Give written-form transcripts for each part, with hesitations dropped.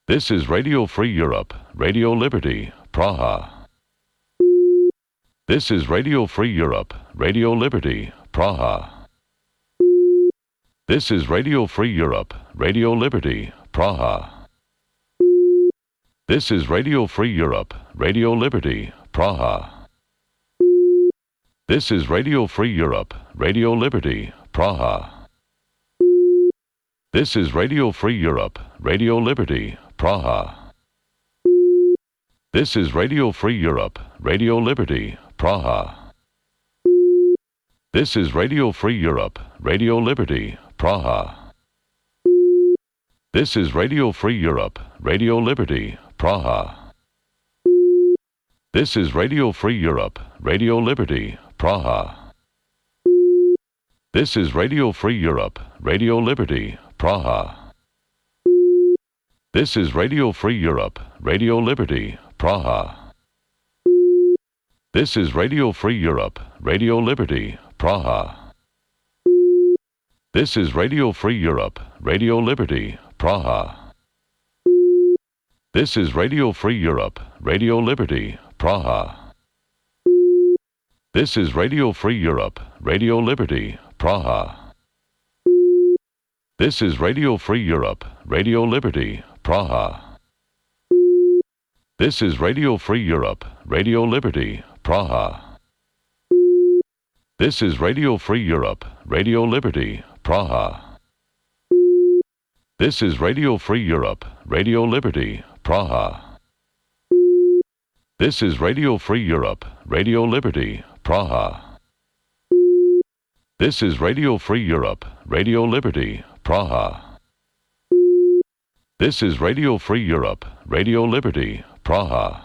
This is Radio Free Europe, Radio Liberty, Praha. This is Radio Free Europe, Radio Liberty, Praha. This is Radio Free Europe, Radio Liberty, Praha. This is Radio Free Europe, Radio Liberty, Praha. This is Radio Free Europe, Radio Liberty, Praha. This is Radio Free Europe, Radio Liberty, Praha. This is Radio Free Europe, Radio Liberty, Praha. This is Radio Free Europe, Radio Liberty, Praha. This is Radio Free Europe, Radio Liberty, Praha. This is Radio Free Europe, Radio Liberty, Praha. This is Radio Free Europe, Radio Liberty, Praha. This is Radio Free Europe, Radio Liberty, Praha. This is Radio Free Europe, Radio Liberty, Praha. This is Radio Free Europe, Radio Liberty, Praha. This is Radio Free Europe, Radio Liberty, Praha. This is Radio Free Europe, Radio Liberty, Praha. This is Radio Free Europe, Radio Liberty, Praha. This is Radio Free Europe, Radio Liberty, Praha. This is Radio Free Europe, Radio Liberty, Praha. This is Radio Free Europe, Radio Liberty, Praha. This is Radio Free Europe, Radio Liberty, Praha. This is Radio Free Europe, Radio Liberty, Praha. This is Radio Free Europe, Radio Liberty, Praha.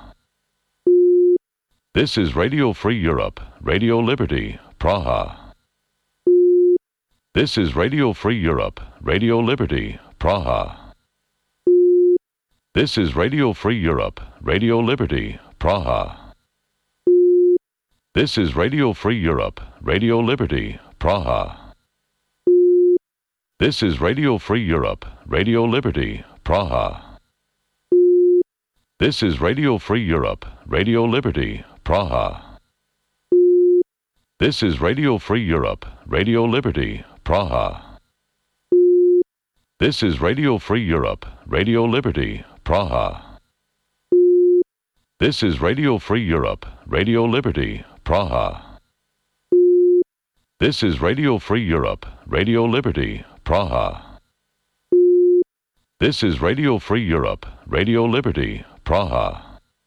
This is Radio Free Europe, Radio Liberty, Praha. This is Radio Free Europe, Radio Liberty, Praha. This is Radio Free Europe, Radio Liberty, Praha. This is Radio Free Europe, Radio Liberty, Praha. This is Radio Free Europe, Radio Liberty, Praha. This is Radio Free Europe, Radio Liberty, Praha. This is Radio Free Europe, Radio Liberty, Praha. This is Radio Free Europe, Radio Liberty, Praha. This is Radio Free Europe, Radio Liberty, Praha. This is Radio Free Europe, Radio Liberty, Praha. This is Radio Free Europe, Radio Liberty, Praha.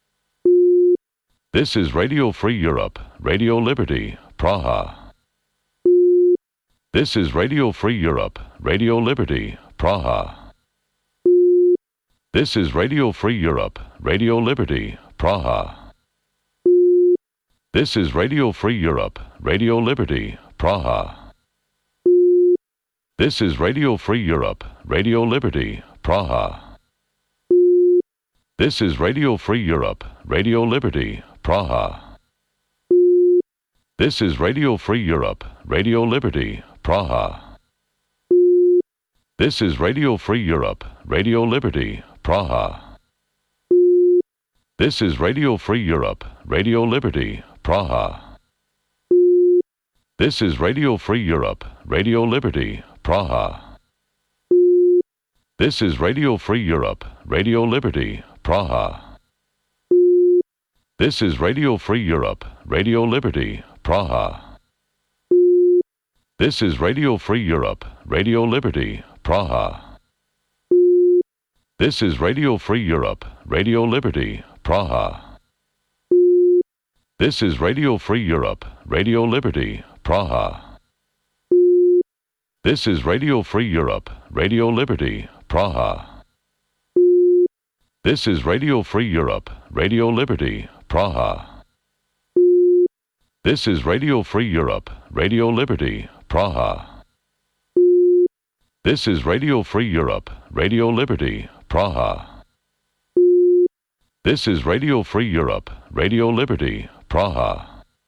This is Radio Free Europe, Radio Liberty, Praha. This is Radio Free Europe, Radio Liberty, Praha. This is Radio Free Europe, Radio Liberty, Praha. This is Radio Free Europe, Radio Liberty, Praha. This is Radio Free Europe, Radio Liberty, Praha. This is Radio Free Europe, Radio Liberty, Praha. This is Radio Free Europe, Radio Liberty, Praha. This is Radio Free Europe, Radio Liberty, Praha. This is Radio Free Europe, Radio Liberty, Praha. This is Radio Free Europe, Radio Liberty, Praha. This is Radio Free Europe, Radio Liberty, Praha. This is Radio Free Europe, Radio Liberty, Praha. This is Radio Free Europe, Radio Liberty, Praha. This is Radio Free Europe, Radio Liberty, Praha. This is Radio Free Europe, Radio Liberty, Praha. This is Radio Free Europe, Radio Liberty, Praha. This is Radio Free Europe, Radio Liberty, Praha. This is Radio Free Europe, Radio Liberty, Praha. This is Radio Free Europe, Radio Liberty, Praha. This is Radio Free Europe, Radio Liberty, Praha.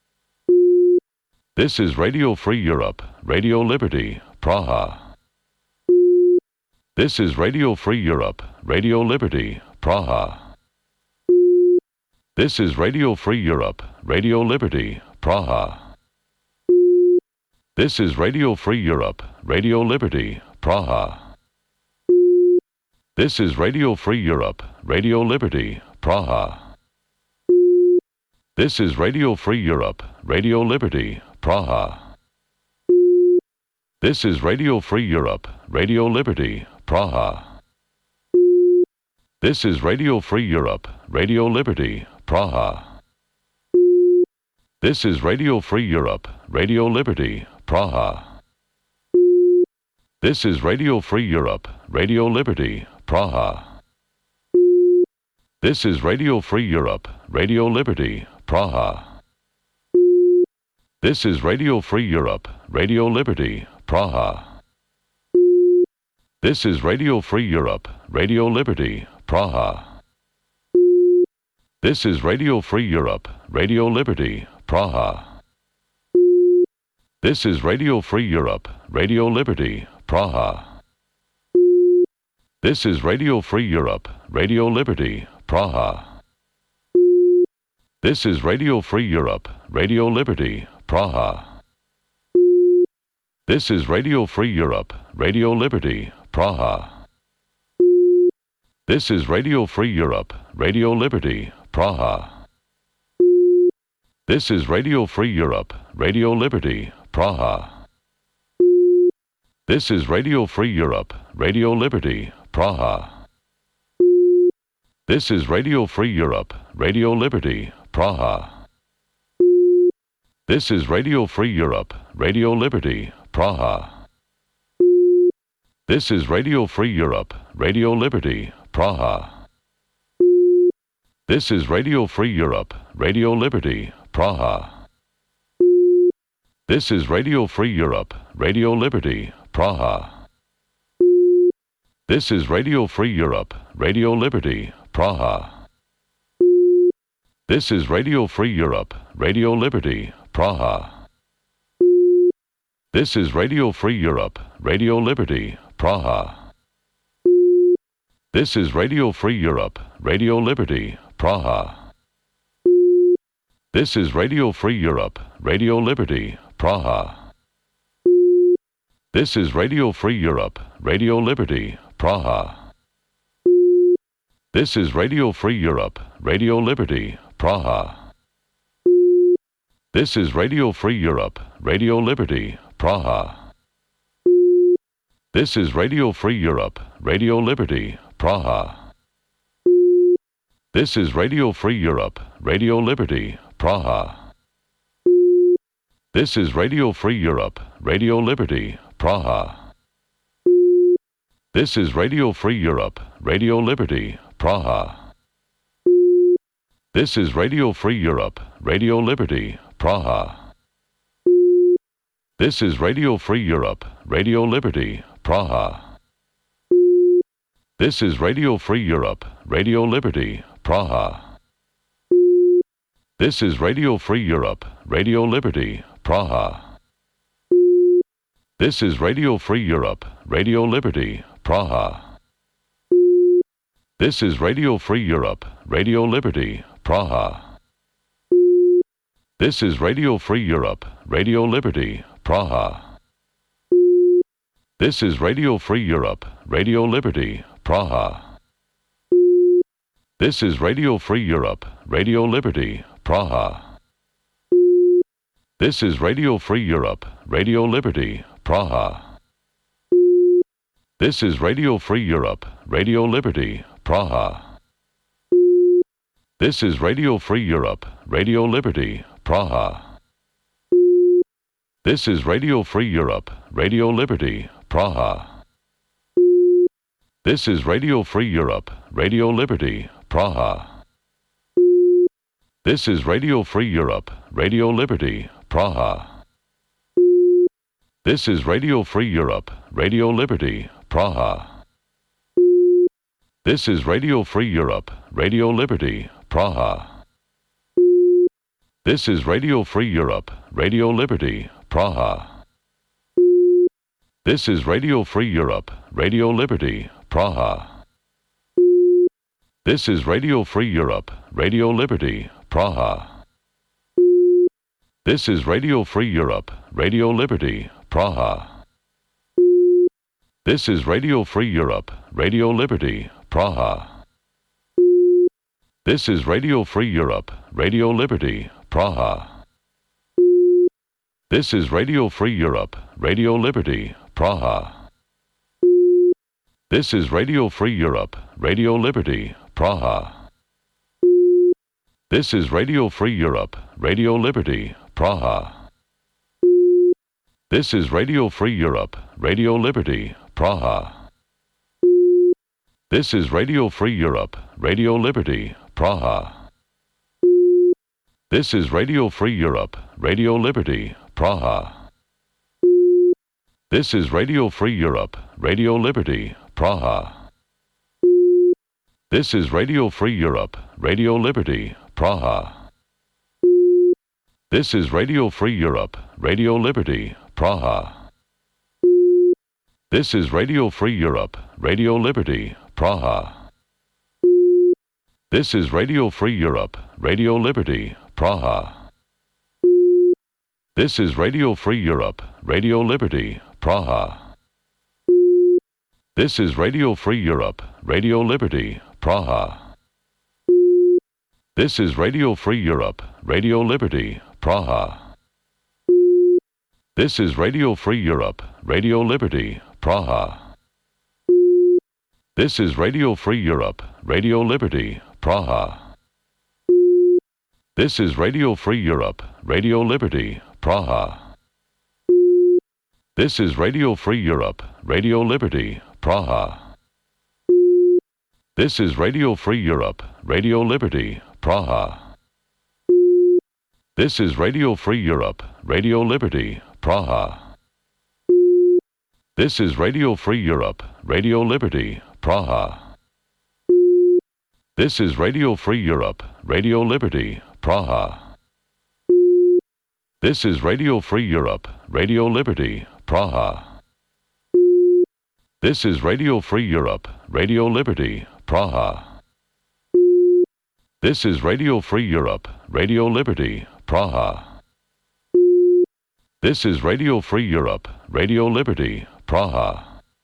This is Radio Free Europe, Radio Liberty, Praha. This is Radio Free Europe, Radio Liberty, Praha. This is Radio Free Europe, Radio Liberty, Praha. This is Radio Free Europe, Radio Liberty, Praha. This is Radio Free Europe, Radio Liberty, Praha. This is Radio Free Europe, Radio Liberty, Praha. This is Radio Free Europe, Radio Liberty, Praha. This is Radio Free Europe, Radio Liberty, Praha. This is Radio Free Europe, Radio Liberty, Praha. This is Radio Free Europe, Radio Liberty, Praha. This is Radio Free Europe, Radio Liberty, Praha. This is Radio Free Europe, Radio Liberty, Praha. This is Radio Free Europe, Radio Liberty, Praha. This is Radio Free Europe, Radio Liberty, Praha. This is Radio Free Europe, Radio Liberty, Praha. This is Radio Free Europe, Radio Liberty, Praha. This is Radio Free Europe, Radio Liberty, Praha. This is Radio Free Europe, Radio Liberty, Praha. This is Radio Free Europe, Radio Liberty, Praha. This is Radio Free Europe, Radio Liberty, Praha. This is Radio Free Europe, Radio Liberty, Praha. This is Radio Free Europe, Radio Liberty, Praha. This is Radio Free Europe, Radio Liberty, Praha. This is Radio Free Europe, Radio Liberty, Praha. This is Radio Free Europe, Radio Liberty, Praha. This is Radio Free Europe, Radio Liberty, Praha. This is Radio Free Europe, Radio Liberty, Praha. This is Radio Free Europe, Radio Liberty, Praha. This is Radio Free Europe, Radio Liberty, Praha. This is Radio Free Europe, Radio Liberty, Praha. This is Radio Free Europe, Radio Liberty, Praha. This is Radio Free Europe, Radio Liberty, Praha. This is Radio Free Europe, Radio Liberty, Praha. This is Radio Free Europe, Radio Liberty, Praha. This is Radio Free Europe, Radio Liberty, Praha. This is Radio Free Europe, Radio Liberty, Praha. This is Radio Free Europe, Radio Liberty, Praha. This is Radio Free Europe, Radio Liberty, Praha. This is Radio Free Europe, Radio Liberty, Praha. This is Radio Free Europe, Radio Liberty, Praha. This is Radio Free Europe, Radio Liberty, Praha. This is Radio Free Europe, Radio Liberty, Praha. This is Radio Free Europe, Radio Liberty, Praha. This is Radio Free Europe, Radio Liberty, Praha. This is Radio Free Europe, Radio Liberty, Praha. This is Radio Free Europe, Radio Liberty, Praha. This is Radio Free Europe, Radio Liberty, Praha. This is Radio Free Europe, Radio Liberty, Praha. This is Radio Free Europe, Radio Liberty, Praha. This is Radio Free Europe, Radio Liberty, Praha. This is Radio Free Europe, Radio Liberty, Praha. This is Radio Free Europe, Radio Liberty, Praha. This is Radio Free Europe, Radio Liberty, Praha. This is Radio Free Europe, Radio Liberty, Praha. This is Radio Free Europe, Radio Liberty, Praha. This is Radio Free Europe, Radio Liberty, Praha. This is Radio Free Europe, Radio Liberty, Praha. This is Radio Free Europe, Radio Liberty, Praha. This is Radio Free Europe, Radio Liberty, Praha. This is Radio Free Europe, Radio Liberty, Praha. This is Radio Free Europe, Radio Liberty, Praha. This is Radio Free Europe, Radio Liberty, Praha. This is Radio Free Europe, Radio Liberty, Praha. This is Radio Free Europe, Radio Liberty, Praha. This is Radio Free Europe, Radio Liberty, Praha. This is Radio Free Europe, Radio Liberty, Praha. This is Radio Free Europe, Radio Liberty, Praha. This is Radio Free Europe, Radio Liberty, Praha. This is Radio Free Europe, Radio Liberty, Praha. This is Radio Free Europe, Radio Liberty, Praha. This is Radio Free Europe, Radio Liberty, Praha. This is Radio Free Europe, Radio Liberty, Praha. This is Radio Free Europe, Radio Liberty, Praha. This is Radio Free Europe, Radio Liberty, Praha. This is Radio Free Europe, Radio Liberty, Praha. This is Radio Free Europe, Radio Liberty, Praha. This is Radio Free Europe, Radio Liberty, Praha. This is Radio Free Europe, Radio Liberty, Praha. This is Radio Free Europe, Radio Liberty, Praha. This is Radio Free Europe, Radio Liberty, Praha. This is Radio Free Europe, Radio Liberty, Praha. This is Radio Free Europe, Radio Liberty, Praha. This is Radio Free Europe, Radio Liberty, Praha. This is Radio Free Europe, Radio Liberty, Praha. This is Radio Free Europe, Radio Liberty, Praha. This is Radio Free Europe, Radio Liberty, Praha. This is Radio Free Europe, Radio Liberty, Praha.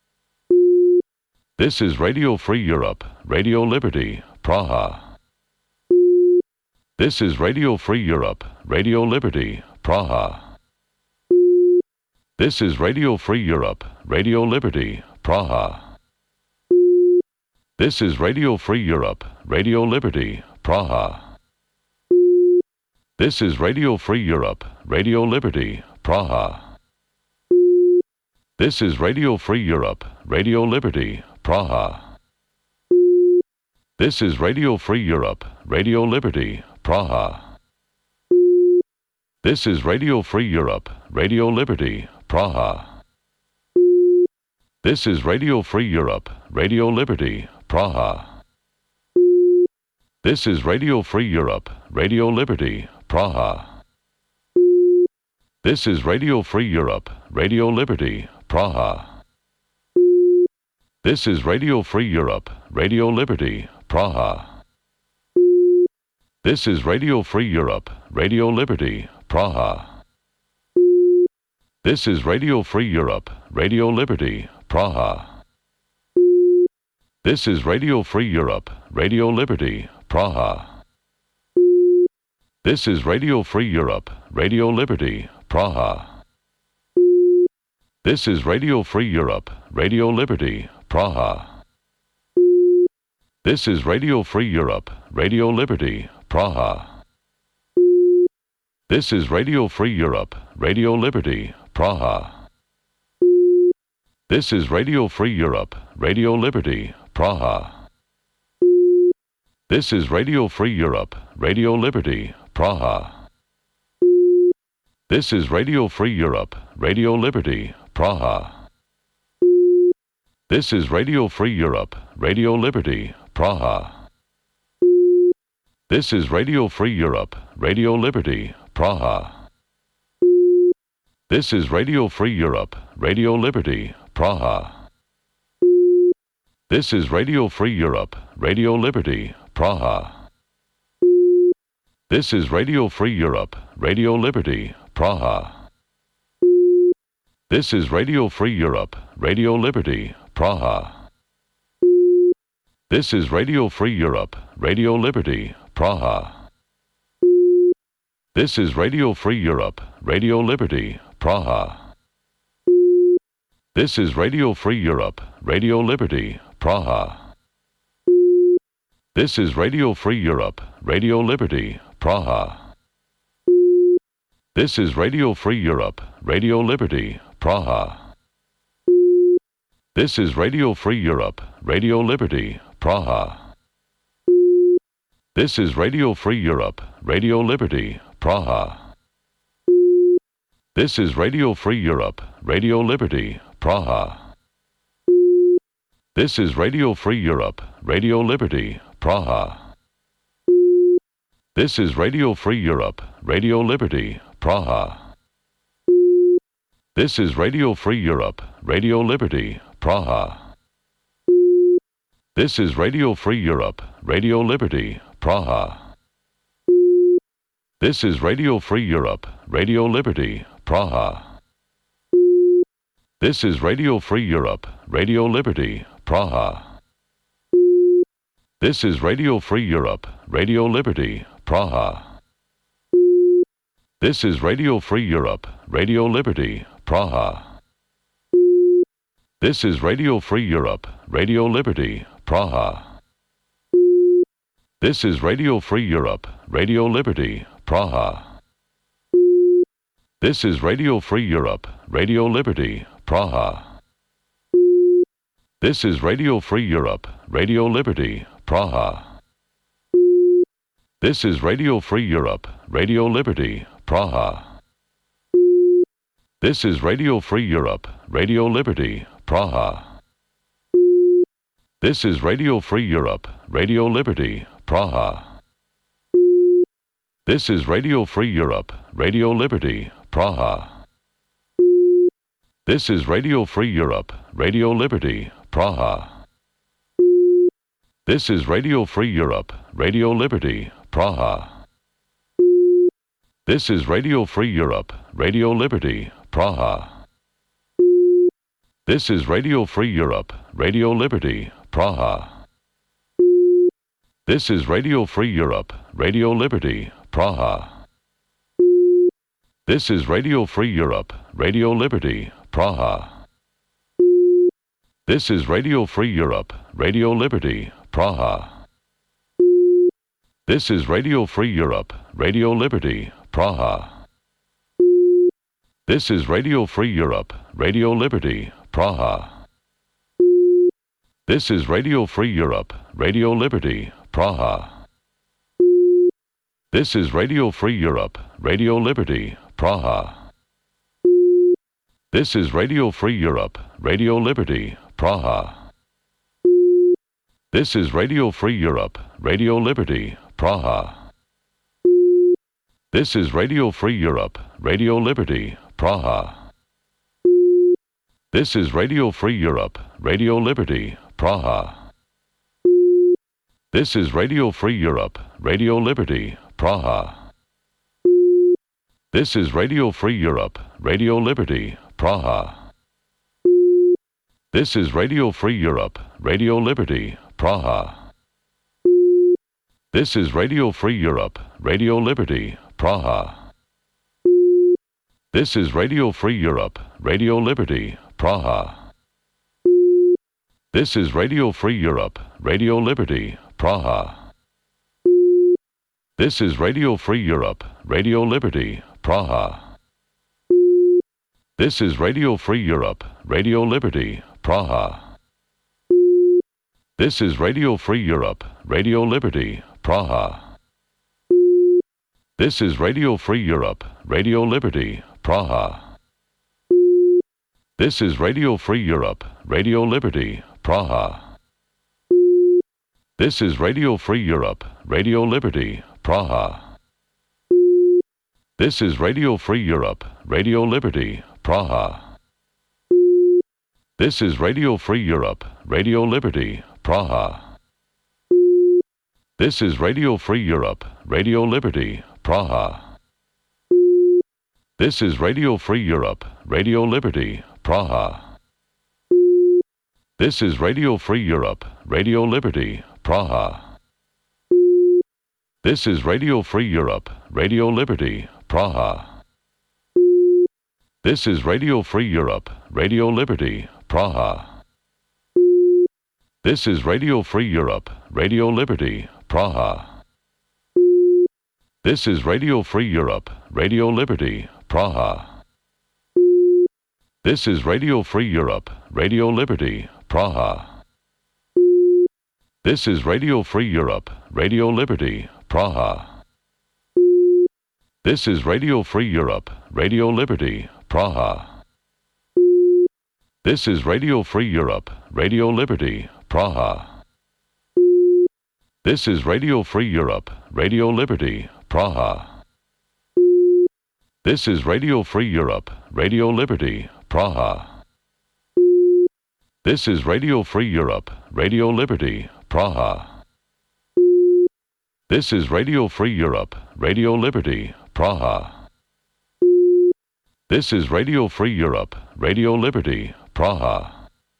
This is Radio Free Europe, Radio Liberty, Praha. This is Radio Free Europe, Radio Liberty, Praha. This is Radio Free Europe, Radio Liberty, Praha. This is Radio Free Europe, Radio Liberty, Praha. This is Radio Free Europe, Radio Liberty, Praha. This is Radio Free Europe, Radio Liberty, Praha. This is Radio Free Europe, Radio Liberty, Praha. This is Radio Free Europe, Radio Liberty, Praha. This is Radio Free Europe, Radio Liberty, Praha. This is Radio Free Europe, Radio Liberty, Praha. This is Radio Free Europe, Radio Liberty, Praha. This is Radio Free Europe, Radio Liberty, Praha. This is Radio Free Europe, Radio Liberty, Praha. This is Radio Free Europe, Radio Liberty, Praha. This is Radio Free Europe, Radio Liberty, Praha. This is Radio Free Europe, Radio Liberty, Praha. This is Radio Free Europe, Radio Liberty, Praha. This is Radio Free Europe, Radio Liberty, Praha. This is Radio Free Europe, Radio Liberty, Praha. This is Radio Free Europe, Radio Liberty, Praha. This is Radio Free Europe, Radio Liberty, Praha. This is Radio Free Europe, Radio Liberty, Praha. This is Radio Free Europe, Radio Liberty, Praha. This is Radio Free Europe, Radio Liberty, Praha. This is Radio Free Europe, Radio Liberty, Praha. This is Radio Free Europe, Radio Liberty, Praha. This is Radio Free Europe, Radio Liberty, Praha. This is Radio Free Europe, Radio Liberty, Praha. This is Radio Free Europe, Radio Liberty, Praha. This is Radio Free Europe, Radio Liberty, Praha. This is Radio Free Europe, Radio Liberty, Praha. This is Radio Free Europe, Radio Liberty, Praha. This is Radio Free Europe, Radio Liberty, Praha. This is Radio Free Europe, Radio Liberty, Praha. This is Radio Free Europe, Radio Liberty, Praha. This is Radio Free Europe, Radio Liberty, Praha. This is Radio Free Europe, Radio Liberty, Praha. This is Radio Free Europe, Radio Liberty, Praha. This is Radio Free Europe, Radio Liberty, Praha. This is Radio Free Europe, Radio Liberty, Praha. This is Radio Free Europe, Radio Liberty, Praha. This is Radio Free Europe, Radio Liberty, Praha. This is Radio Free Europe, Radio Liberty, Praha. This is Radio Free Europe, Radio Liberty, Praha. This is Radio Free Europe, Radio Liberty, Praha. This is Radio Free Europe, Radio Liberty, Praha. This is Radio Free Europe, Radio Liberty, Praha. This is Radio Free Europe, Radio Liberty, Praha. This is Radio Free Europe, Radio Liberty, Praha. This is Radio Free Europe, Radio Liberty, Praha. This is Radio Free Europe, Radio Liberty, Praha. This is Radio Free Europe, Radio Liberty, Praha. This is Radio Free Europe, Radio Liberty, Praha. This is Radio Free Europe, Radio Liberty, Praha. This is Radio Free Europe, Radio Liberty, Praha. This is Radio Free Europe, Radio Liberty, Praha. This is Radio Free Europe, Radio Liberty, Praha. This is Radio Free Europe, Radio Liberty, Praha. This is Radio Free Europe, Radio Liberty, Praha. This is Radio Free Europe, Radio Liberty, Praha. This is Radio Free Europe, Radio Liberty, Praha. This is Radio Free Europe, Radio Liberty, Praha. This is Radio Free Europe, Radio Liberty, Praha. This is Radio Free Europe, Radio Liberty, Praha. This is Radio Free Europe, Radio Liberty, Praha. This is Radio Free Europe, Radio Liberty, Praha. This is Radio Free Europe, Radio Liberty, Praha. This is Radio Free Europe, Radio Liberty, Praha. This is Radio Free Europe, Radio Liberty, Praha. This is Radio Free Europe, Radio Liberty, Praha. This is Radio Free Europe, Radio Liberty, Praha. This is Radio Free Europe, Radio Liberty, Praha. This is Radio Free Europe, Radio Liberty, Praha. This is Radio Free Europe, Radio Liberty, Praha. This is Radio Free Europe, Radio Liberty, Praha. This is Radio Free Europe, Radio Liberty, Praha. This is Radio Free Europe, Radio Liberty, Praha. This is Radio Free Europe, Radio Liberty, Praha. This is Radio Free Europe, Radio Liberty, Praha. This is Radio Free Europe, Radio Liberty, Praha. This is Radio Free Europe, Radio Liberty, Praha. This is Radio Free Europe, Radio Liberty, Praha. This is Radio Free Europe, Radio Liberty, Praha. This is Radio Free Europe, Radio Liberty, Praha. This is Radio Free Europe, Radio Liberty, Praha. This is Radio Free Europe, Radio Liberty, Praha. This is Radio Free Europe, Radio Liberty, Praha. This is Radio Free Europe, Radio Liberty, Praha. This is Radio Free Europe, Radio Liberty, Praha. This is Radio Free Europe, Radio Liberty, Praha. This is Radio Free Europe, Radio Liberty, Praha. This is Radio Free Europe, Radio Liberty, Praha. This is Radio Free Europe, Radio Liberty, Praha. This is Radio Free Europe, Radio Liberty, Praha. This is Radio Free Europe, Radio Liberty, Praha. This is Radio Free Europe, Radio Liberty, Praha. This is Radio Free Europe, Radio Liberty, Praha.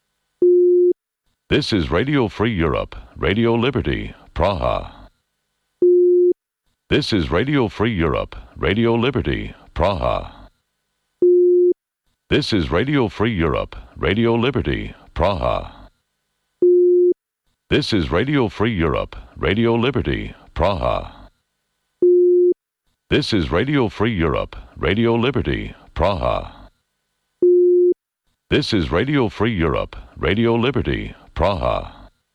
This is Radio Free Europe, Radio Liberty, Praha. This is Radio Free Europe, Radio Liberty, Praha. This is Radio Free Europe, Radio Liberty, Praha. This is Radio Free Europe, Radio Liberty, Praha. This is Radio Free Europe, Radio Liberty, Praha. This is Radio Free Europe, Radio Liberty, Praha.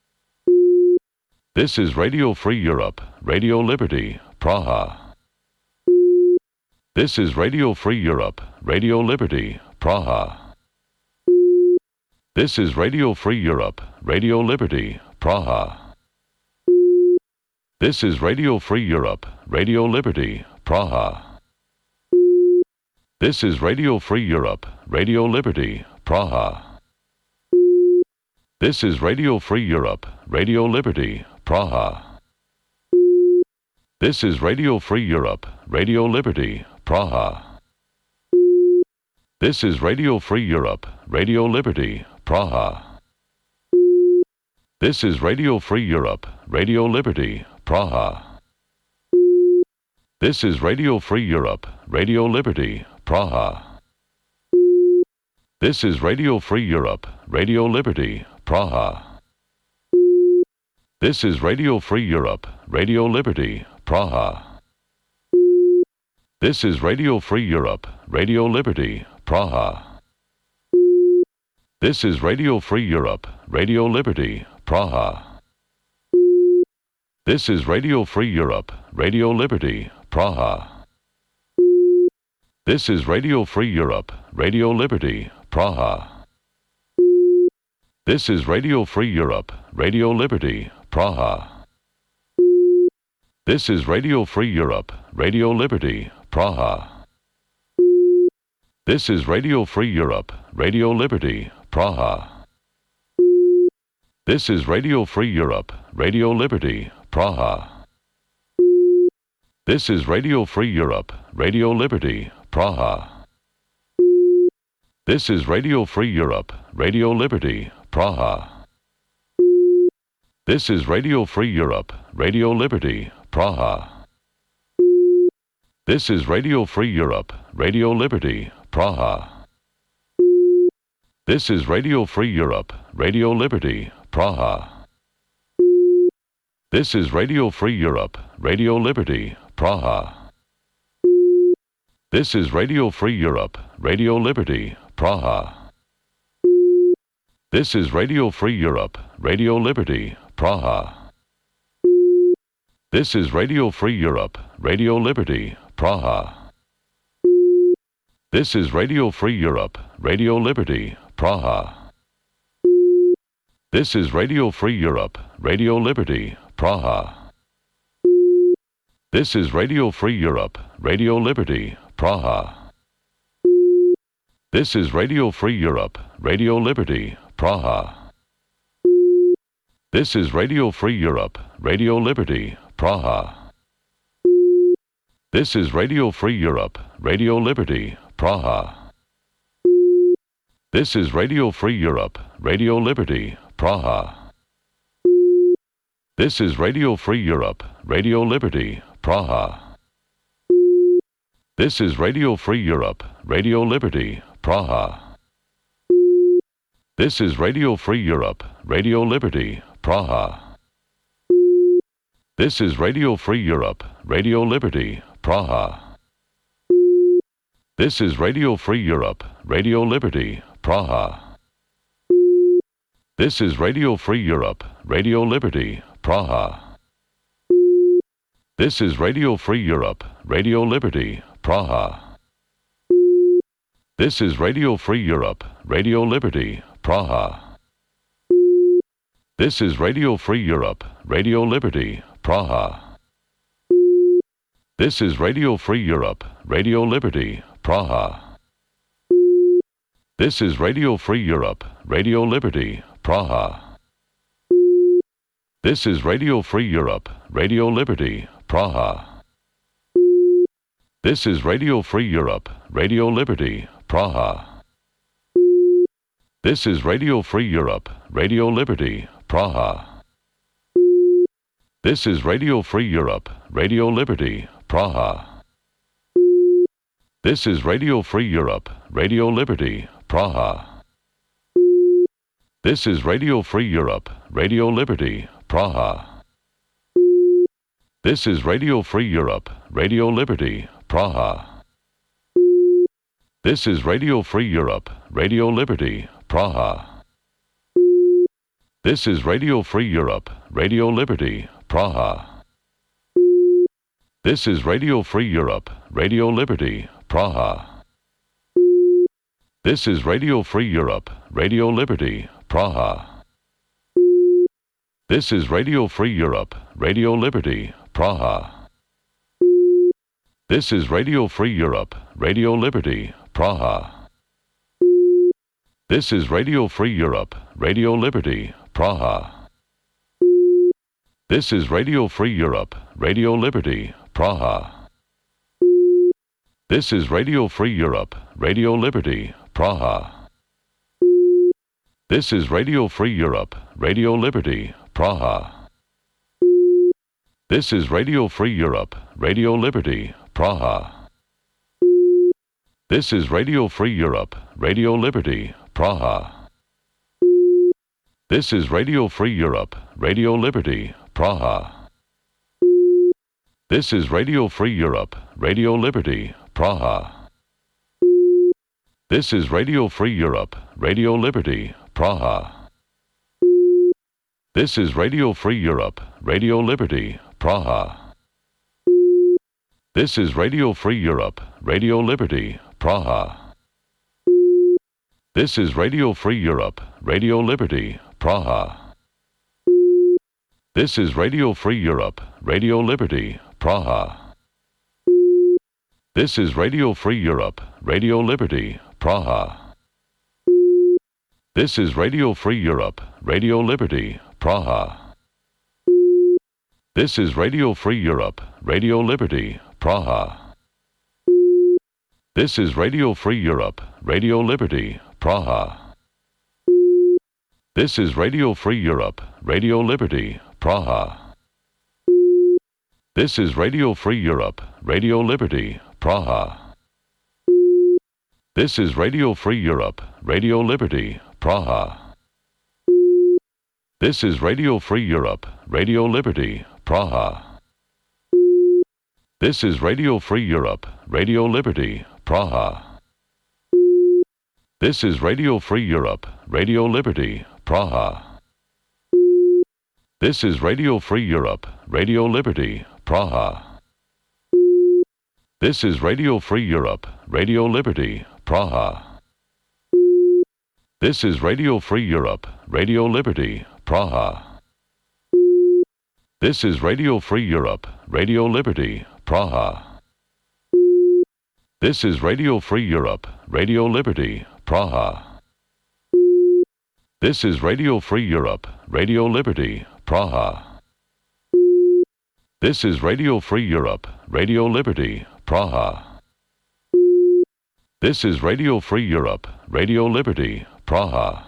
This is Radio Free Europe, Radio Liberty, Praha. This is Radio Free Europe, Radio Liberty, Praha. This is Radio Free Europe, Radio Liberty, Praha. This is Radio Free Europe, Radio Liberty, Praha. This is Radio Free Europe, Radio Liberty, Praha. This is Radio Free Europe, Radio Liberty, Praha. This is Radio Free Europe, Radio Liberty, Praha. This is Radio Free Europe, Radio Liberty, Praha. This is Radio Free Europe, Radio Liberty, Praha. This is Radio Free Europe, Radio Liberty, Praha. This is Radio Free Europe, Radio Liberty, Praha. This is Radio Free Europe, Radio Liberty, Praha. This is Radio Free Europe, Radio Liberty, Praha. This is Radio Free Europe, Radio Liberty, Praha. This is Radio Free Europe, Radio Liberty, Praha. This is Radio Free Europe, Radio Liberty, Praha. This is Radio Free Europe, Radio Liberty, Praha. This is Radio Free Europe, Radio Liberty, Praha. This is Radio Free Europe, Radio Liberty, Praha. This is Radio Free Europe, Radio Liberty, Praha. This is Radio Free Europe, Radio Liberty, Praha. This is Radio Free Europe, Radio Liberty, Praha. This is Radio Free Europe, Radio Liberty, Praha. This is Radio Free Europe, Radio Liberty, Praha. This is Radio Free Europe, Radio Liberty, Praha. This is Radio Free Europe, Radio Liberty, Praha. This is Radio Free Europe, Radio Liberty, Praha. This is Radio Free Europe, Radio Liberty, Praha. This is Radio Free Europe, Radio Liberty, Praha. This is Radio Free Europe, Radio Liberty, Praha. This is Radio Free Europe, Radio Liberty, Praha. This is Radio Free Europe, Radio Liberty, Praha. This is Radio Free Europe, Radio Liberty, Praha. This is Radio Free Europe, Radio Liberty, Praha. This is Radio Free Europe, Radio Liberty, Praha. This is Radio Free Europe, Radio Liberty, Praha. This is Radio Free Europe, Radio Liberty, Praha. This is Radio Free Europe, Radio Liberty, Praha. This is Radio Free Europe, Radio Liberty, Praha. This is Radio Free Europe, Radio Liberty, Praha. This is Radio Free Europe, Radio Liberty, Praha. This is Radio Free Europe, Radio Liberty, Praha. This is Radio Free Europe, Radio Liberty, Praha. This is Radio Free Europe, Radio Liberty, Praha. This is Radio Free Europe, Radio Liberty, Praha. This is Radio Free Europe, Radio Liberty, Praha. This is Radio Free Europe, Radio Liberty, Praha. This is Radio Free Europe, Radio Liberty, Praha. This is Radio Free Europe, Radio Liberty, Praha. This is Radio Free Europe, Radio Liberty, Praha. This is Radio Free Europe, Radio Liberty, Praha. This is Radio Free Europe, Radio Liberty, Praha. This is Radio Free Europe, Radio Liberty, Praha. This is Radio Free Europe, Radio Liberty, Praha. This is Radio Free Europe, Radio Liberty, Praha. This is Radio Free Europe, Radio Liberty, Praha. This is Radio Free Europe, Radio Liberty, Praha. This is Radio Free Europe, Radio Liberty, Praha. This is Radio Free Europe, Radio Liberty, Praha. This is Radio Free Europe, Radio Liberty, Praha. This is Radio Free Europe, Radio Liberty, Praha. This is Radio Free Europe, Radio Liberty, Praha. This is Radio Free Europe, Radio Liberty, Praha. This is Radio Free Europe, Radio Liberty, Praha. This is Radio Free Europe, Radio Liberty, Praha. This is Radio Free Europe, Radio Liberty, Praha. This is Radio Free Europe, Radio Liberty, Praha. This is Radio Free Europe, Radio Liberty, Praha. This is Radio Free Europe, Radio Liberty, Praha. This is Radio Free Europe, Radio Liberty, Praha. This is Radio Free Europe, Radio Liberty, Praha. This is Radio Free Europe, Radio Liberty, Praha. This is Radio Free Europe, Radio Liberty, Praha. This is Radio Free Europe, Radio Liberty, Praha. This is Radio Free Europe, Radio Liberty, Praha. This is Radio Free Europe, Radio Liberty, Praha. This is Radio Free Europe, Radio Liberty, Praha. This is Radio Free Europe, Radio Liberty, Praha. This is Radio Free Europe, Radio Liberty, Praha. This is Radio Free Europe, Radio Liberty, Praha. This is Radio Free Europe, Radio Liberty, Praha. This is Radio Free Europe, Radio Liberty, Praha. This is Radio Free Europe, Radio Liberty, Praha. This is Radio Free Europe, Radio Liberty, Praha. This is Radio Free Europe, Radio Liberty, Praha. This is Radio Free Europe, Radio Liberty, Praha. This is Radio Free Europe, Radio Liberty, Praha. This is Radio Free Europe, Radio Liberty, Praha. This is Radio Free Europe, Radio Liberty, Praha. This is Radio Free Europe, Radio Liberty, Praha. This is Radio Free Europe, Radio Liberty, Praha.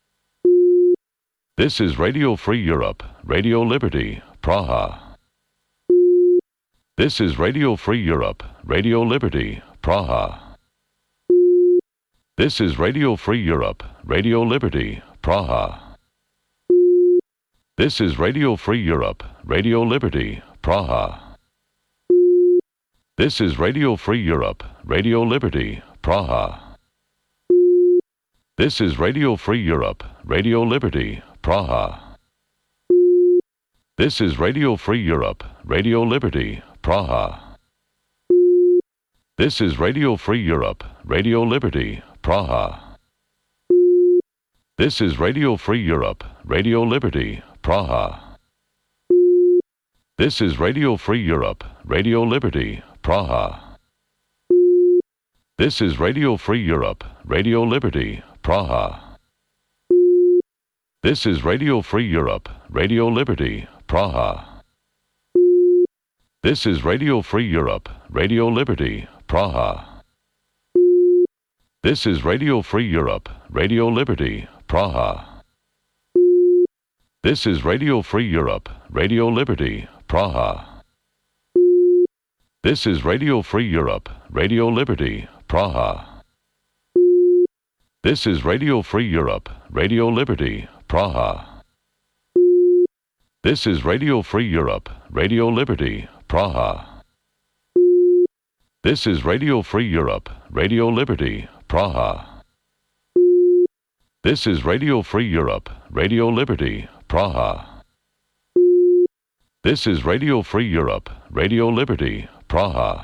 This is Radio Free Europe, Radio Liberty, Praha. This is Radio Free Europe, Radio Liberty, Praha. This is Radio Free Europe, Radio Liberty, Praha. This is Radio Free Europe, Radio Liberty, Praha. This is Radio Free Europe, Radio Liberty, Praha. This is Radio Free Europe, Radio Liberty, Praha. This is Radio Free Europe, Radio Liberty, Praha. This is Radio Free Europe, Radio Liberty, Praha. This is Radio Free Europe, Radio Liberty, Praha. This is Radio Free Europe, Radio Liberty, Praha. This is Radio Free Europe, Radio Liberty, Praha. This is Radio Free Europe, Radio Liberty, Praha. This is Radio Free Europe, Radio Liberty, Praha. This is Radio Free Europe, Radio Liberty, Praha. This is Radio Free Europe, Radio Liberty, Praha. This is Radio Free Europe, Radio Liberty, Praha. This is Radio Free Europe, Radio Liberty, Praha. This is Radio Free Europe, Radio Liberty, Praha. This is Radio Free Europe, Radio Liberty, Praha. This is Radio Free Europe, Radio Liberty, Praha. This is Radio Free Europe, Radio Liberty, Praha.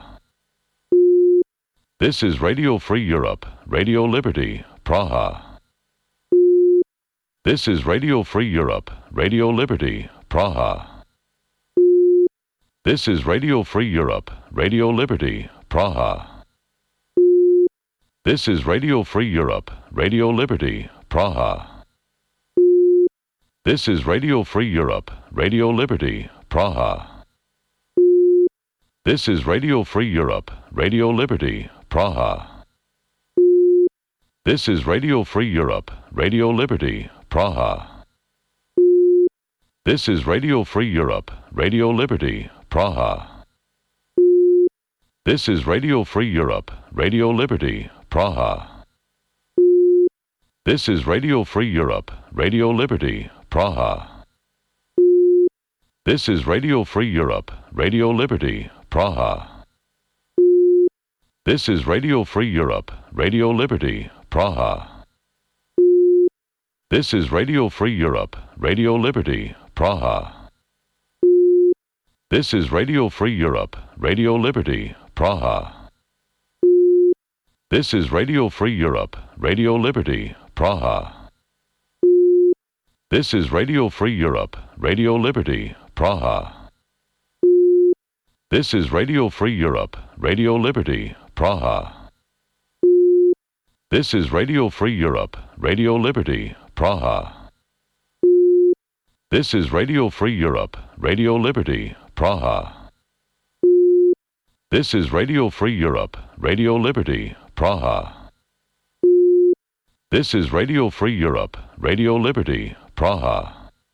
This is Radio Free Europe, Radio Liberty, Praha. This is Radio Free Europe, Radio Liberty, Praha. This is Radio Free Europe, Radio Liberty, Praha. This is Radio Free Europe, Radio Liberty, Praha. This is Radio Free Europe, Radio Liberty, Praha. This is Radio Free Europe, Radio Liberty, Praha. This is Radio Free Europe, Radio Liberty, Praha. This is Radio Free Europe, Radio Liberty, Praha. This is Radio Free Europe, Radio Liberty, Praha. This is Radio Free Europe, Radio Liberty, Praha. This is Radio Free Europe, Radio Liberty, Praha. This is Radio Free Europe, Radio Liberty, Praha. This is Radio Free Europe, Radio Liberty, Praha. This is Radio Free Europe, Radio Liberty, Praha. This is Radio Free Europe, Radio Liberty, Praha. This is Radio Free Europe, Radio Liberty, Praha. This is Radio Free Europe, Radio Liberty, Praha. This is Radio Free Europe, Radio Liberty, Praha. This is Radio Free Europe, Radio Liberty, Praha. This is Radio Free Europe, Radio Liberty, Praha. This is Radio Free Europe, Radio Liberty, Praha.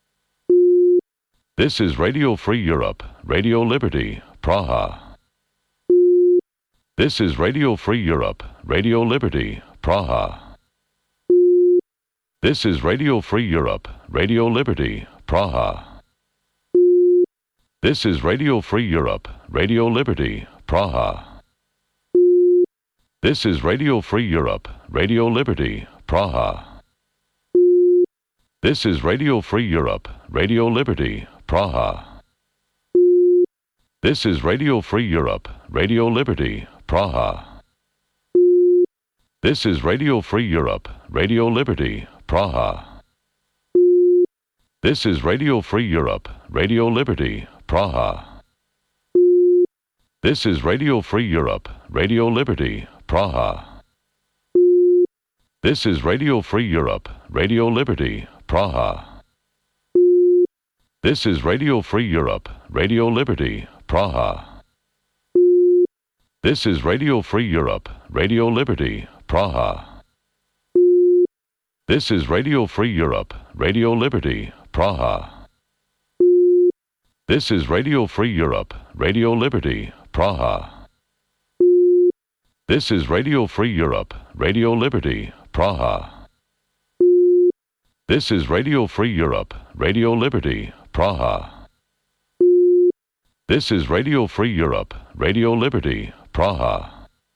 This is Radio Free Europe, Radio Liberty, Praha. This is Radio Free Europe, Radio Liberty, Praha. This is Radio Free Europe, Radio Liberty, Praha. This is Radio Free Europe, Radio Liberty, Praha. This is Radio Free Europe, Radio Liberty, Praha. This is Radio Free Europe, Radio Liberty, Praha. This is Radio Free Europe, Radio Liberty, Praha. This is Radio Free Europe, Radio Liberty, Praha. This is Radio Free Europe, Radio Liberty, Praha. This is Radio Free Europe, Radio Liberty, Praha. This is Radio Free Europe, Radio Liberty, Praha. This is Radio Free Europe, Radio Liberty, Praha. This is Radio Free Europe, Radio Liberty, Praha. This is Radio Free Europe, Radio Liberty, Praha. This is Radio Free Europe, Radio Liberty, Praha. This is Radio Free Europe, Radio Liberty, Praha. This is Radio Free Europe, Radio Liberty, Praha. This is Radio Free Europe, Radio Liberty, Praha.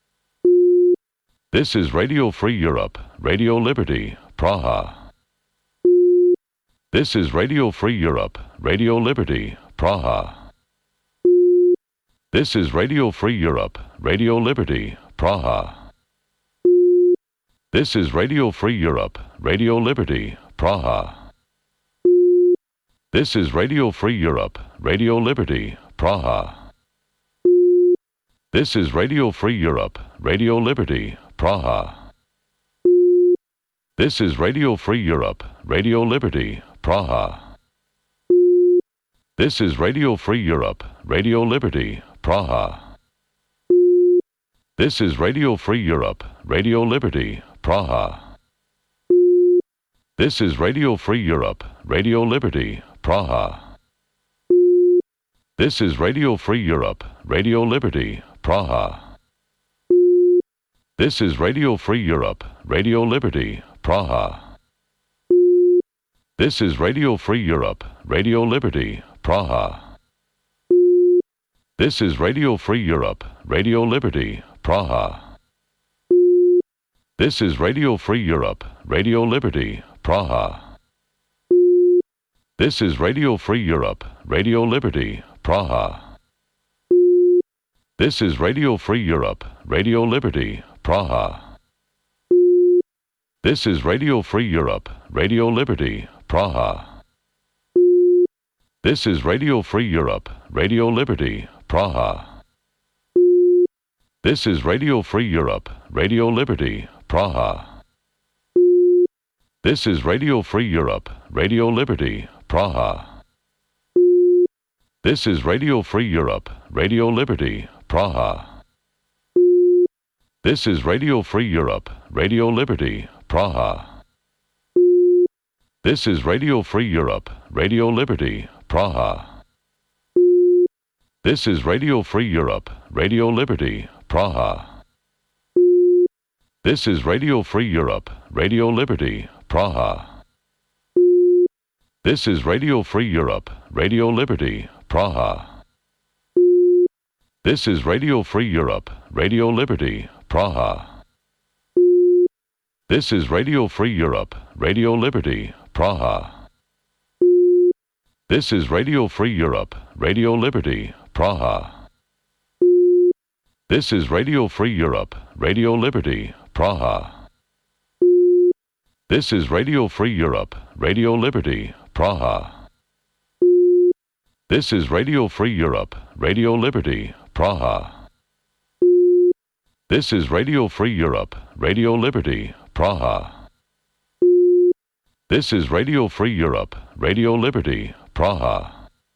This is Radio Free Europe, Radio Liberty, Praha. This is Radio Free Europe, Radio Liberty, Praha. This is Radio Free Europe, Radio Liberty, Praha. This is Radio Free Europe, Radio Liberty, Praha. This is Radio Free Europe, Radio Liberty, Praha. This is Radio Free Europe, Radio Liberty, Praha. This is Radio Free Europe, Radio Liberty, Praha. This is Radio Free Europe, Radio Liberty, Praha. This is Radio Free Europe, Radio Liberty, Praha. This is Radio Free Europe, Radio Liberty, Praha. This is Radio Free Europe, Radio Liberty, Praha. This is Radio Free Europe, Radio Liberty, Praha. This is Radio Free Europe, Radio Liberty, Praha. This is Radio Free Europe, Radio Liberty, Praha. This is Radio Free Europe, Radio Liberty, Praha. This is Radio Free Europe, Radio Liberty, Praha. This is Radio Free Europe, Radio Liberty, Praha. This is Radio Free Europe, Radio Liberty, Praha. This is Radio Free Europe, Radio Liberty, Praha. This is Radio Free Europe, Radio Liberty, Praha. This is Radio Free Europe, Radio Liberty, Praha. This is Radio Free Europe, Radio Liberty, Praha. This is Radio Free Europe, Radio Liberty, Praha. This is Radio Free Europe, Radio Liberty, Praha. This is Radio Free Europe, Radio Liberty, Praha. This is Radio Free Europe, Radio Liberty, Praha. This is Radio Free Europe, Radio Liberty, Praha. This is Radio Free Europe, Radio Liberty, Praha. This is Radio Free Europe, Radio Liberty, Praha. This is Radio Free Europe, Radio Liberty, Praha. This is Radio Free Europe, Radio Liberty, Praha. This is Radio Free Europe, Radio Liberty, Praha. This is Radio Free Europe, Radio Liberty, Praha. This is Radio Free Europe, Radio Liberty, Praha. This is Radio Free Europe, Radio Liberty, Praha.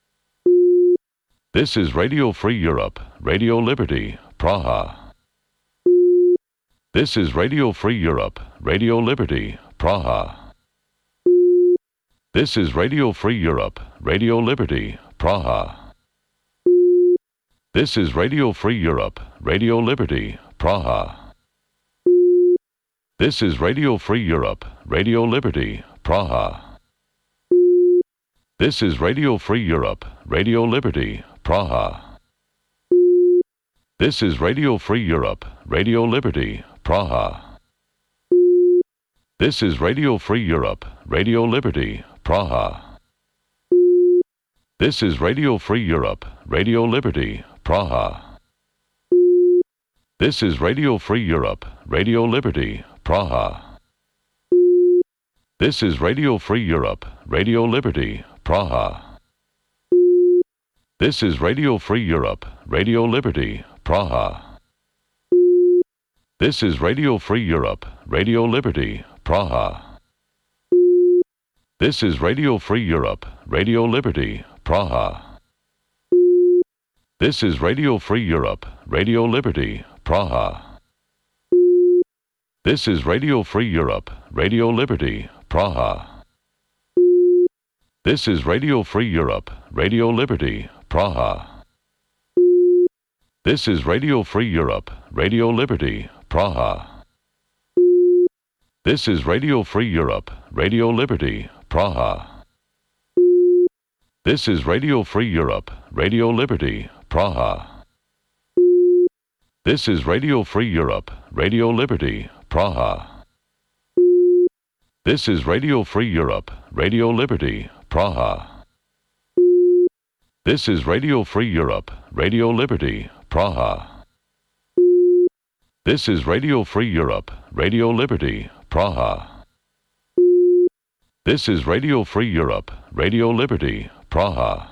This is Radio Free Europe, Radio Liberty, Praha. This is Radio Free Europe, Radio Liberty, Praha. This is Radio Free Europe, Radio Liberty, Praha. This is Radio Free Europe, Radio Liberty, Praha. This is Radio Free Europe, Radio Liberty, Praha. This is Radio Free Europe, Radio Liberty, Praha. This is Radio Free Europe, Radio Liberty, Praha. This is Radio Free Europe, Radio Liberty, Praha. This is Radio Free Europe, Radio Liberty, Praha. This is Radio Free Europe, Radio Liberty, Praha. This is Radio Free Europe, Radio Liberty, Praha. This is Radio Free Europe, Radio Liberty, Praha. This is Radio Free Europe, Radio Liberty, Praha. This is Radio Free Europe, Radio Liberty, Praha. This is Radio Free Europe, Radio Liberty, Praha. This is Radio Free Europe, Radio Liberty, Praha. This is Radio Free Europe, Radio Liberty, Praha. This is Radio Free Europe, Radio Liberty, Praha. This is Radio Free Europe, Radio Liberty, Praha. This is Radio Free Europe, Radio Liberty, Praha. This is Radio Free Europe, Radio Liberty, Praha. This is Radio Free Europe, Radio Liberty, Praha. This is Radio Free Europe, Radio Liberty, Praha. This is Radio Free Europe, Radio Liberty, Praha. This is Radio Free Europe, Radio Liberty, Praha.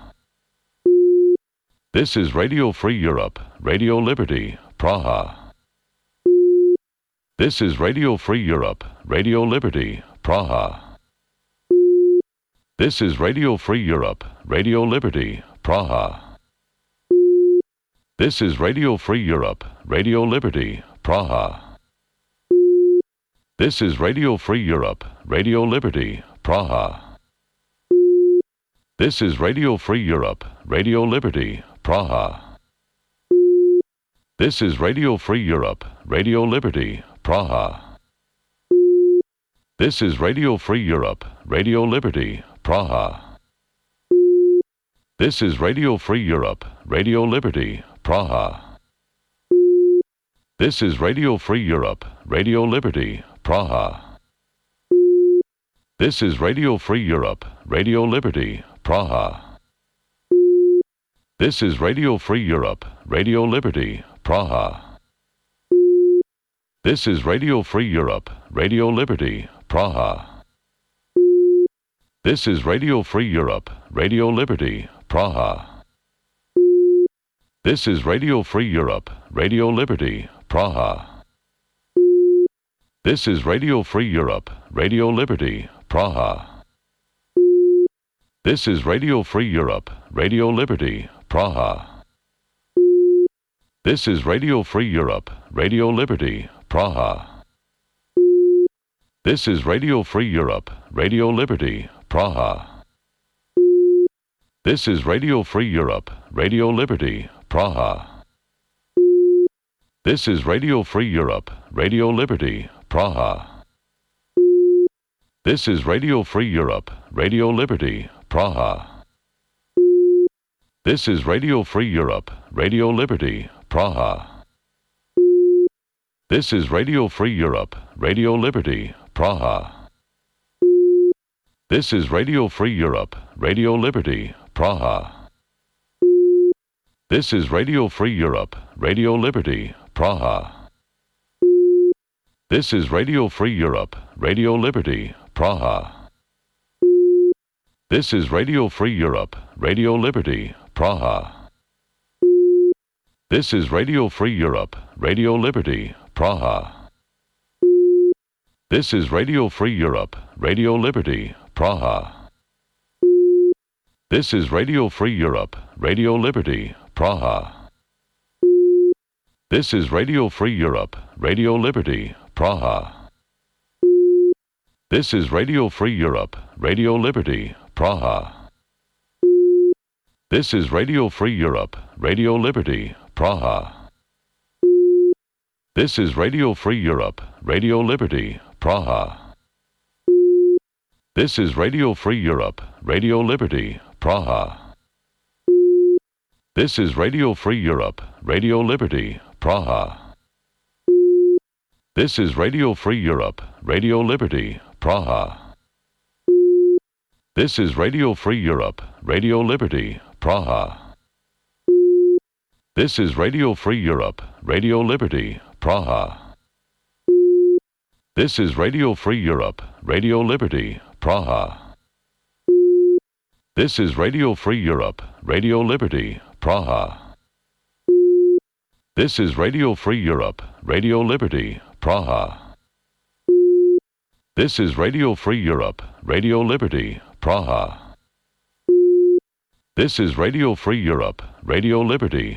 This is Radio Free Europe, Radio Liberty, Praha. This is Radio Free Europe, Radio Liberty, Praha. This is Radio Free Europe, Radio Liberty, Praha. This is Radio Free Europe, Radio Liberty, Praha. This is Radio Free Europe, Radio Liberty, Praha. This is Radio Free Europe, Radio Liberty, Praha. This is Radio Free Europe, Radio Liberty, Praha. This is Radio Free Europe, Radio Liberty, Praha. This is Radio Free Europe, Radio Liberty, Praha. This is Radio Free Europe, Radio Liberty, Praha. This is Radio Free Europe, Radio Liberty, Praha. This is Radio Free Europe, Radio Liberty, Praha. This is Radio Free Europe, Radio Liberty, Praha. This is Radio Free Europe, Radio Liberty, Praha. This is Radio Free Europe, Radio Liberty, Praha. This is Radio Free Europe, Radio Liberty, Praha. This is Radio Free Europe, Radio Liberty, Praha. This is Radio Free Europe, Radio Liberty, Praha. This is Radio Free Europe, Radio Liberty, Praha. This is Radio Free Europe, Radio Liberty, Praha. This is Radio Free Europe, Radio Liberty, Praha. This is Radio Free Europe, Radio Liberty, Praha. This is Radio Free Europe, Radio Liberty, Praha. This is Radio Free Europe, Radio Liberty, Praha. This is Radio Free Europe, Radio Liberty, Praha. This is Radio Free Europe, Radio Liberty, Praha. This is Radio Free Europe, Radio Liberty, Praha. This is Radio Free Europe, Radio Liberty, Praha. This is Radio Free Europe, Radio Liberty, Praha. This is Radio Free Europe, Radio Liberty, Praha. This is Radio Free Europe, Radio Liberty, Praha. This is Radio Free Europe, Radio Liberty, Praha. This is Radio Free Europe, Radio Liberty, Praha. This is Radio Free Europe, Radio Liberty, Praha. This is Radio Free Europe, Radio Liberty, Praha. This is Radio Free Europe, Radio Liberty, Praha. This is Radio Free Europe, Radio Liberty, Praha. This is Radio Free Europe, Radio Liberty, Praha. This is Radio Free Europe, Radio Liberty, Praha. This is Radio Free Europe, Radio Liberty, Praha. This is Radio Free Europe, Radio Liberty, Praha. This is Radio Free Europe, Radio Liberty, Praha. This is Radio Free Europe, Radio Liberty, Praha. This is Radio Free Europe, Radio Liberty, Praha. This is Radio Free Europe, Radio Liberty,